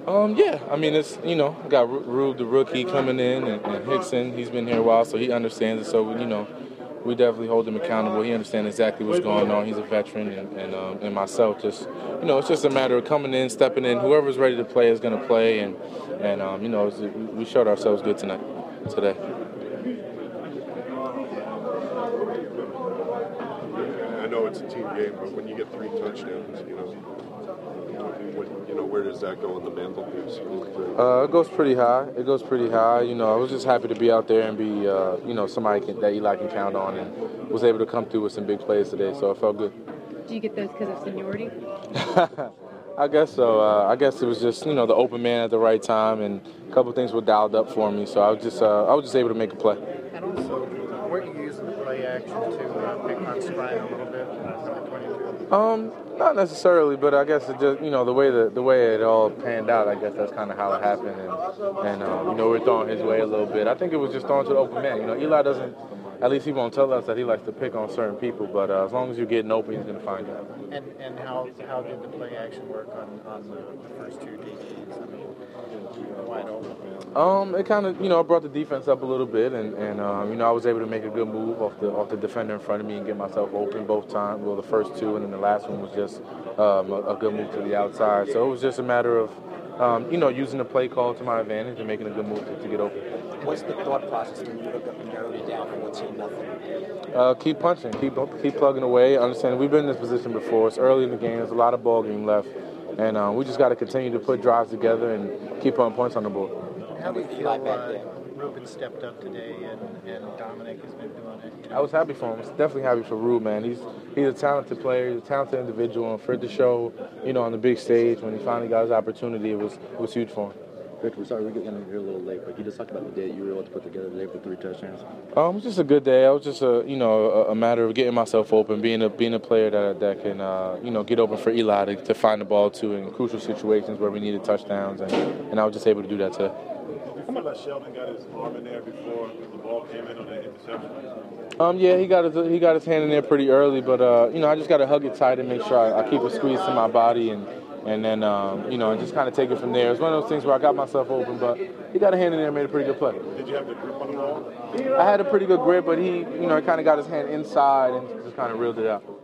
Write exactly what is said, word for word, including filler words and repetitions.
Um, yeah, I mean, it's, you know, got Ru- Rube, the rookie, coming in, and, and Hickson, he's been here a while, so he understands it. So, you know, we definitely hold him accountable. He understands exactly what's going on. He's a veteran, and and, um, and myself, just, you know, it's just a matter of coming in, stepping in. Whoever's ready to play is going to play, and, and um, you know, it's, we showed ourselves good tonight, today. I know it's a team game, but when you get three touchdowns, you know, what, you know, where does that go on the mantelpiece? Uh, it goes pretty high. It goes pretty high. You know, I was just happy to be out there and be, uh, you know, somebody can, that Eli can count on, and was able to come through with some big plays today. So it felt good. Do you get those because of seniority? I guess so. Uh, I guess it was just, you know, the open man at the right time, and a couple things were dialed up for me. So I was just, uh, I was just able to make a play. And also, weren't you using the play action to uh, pick on Strine a little bit? Um, not necessarily, but I guess it just, you know, the way the the way it all panned out, I guess that's kind of how it happened, and and um, you know, we're throwing his way a little bit. I think it was just throwing to the open man. You know, Eli doesn't, at least he won't tell us that he likes to pick on certain people, but uh, as long as you're getting open, he's going to find you. And and how how did the play action work on on the, the first two D Bs? I mean, wide open. Um, it kind of, you know, brought the defense up a little bit, and, and um, you know, I was able to make a good move off the off the defender in front of me and get myself open both times. Well, the first two, and then the last one was just um, a, a good move to the outside. So it was just a matter of, um, you know, using the play call to my advantage and making a good move to, to get open. What's the thought process when you look up and narrowed it down from one team nothing? Uh, keep punching, keep keep plugging away. Understand, we've been in this position before. It's early in the game. There's a lot of ball game left, and um, we just got to continue to put drives together and keep putting points on the board. How do you feel uh, Ruben stepped up today, and, and Dominic has been doing it? You know? I was happy for him. I was definitely happy for Rube, man. He's he's a talented player. He's a talented individual, and for it to show, you know, on the big stage when he finally got his opportunity, it was it was huge for him. Victor, we're sorry we're getting here a little late, but you just talked about the day you were able to put together today for three touchdowns. Um, it was just a good day. It was just a you know a, a matter of getting myself open, being a being a player that that can uh, you know get open for Eli to, to find the ball to in crucial situations where we needed touchdowns, and, and I was just able to do that today. You feel like Sheldon got his arm in there before the ball came in on that interception? Um, yeah, he got his he got his hand in there pretty early, but uh, you know I just got to hug it tight and make sure I, I keep a squeeze to my body, and and then um, you know and just kind of take it from there. It's one of those things where I got myself open, but he got a hand in there and made a pretty good play. Did you have the grip on the ball? I had a pretty good grip, but he you know kind of got his hand inside and just kind of reeled it out.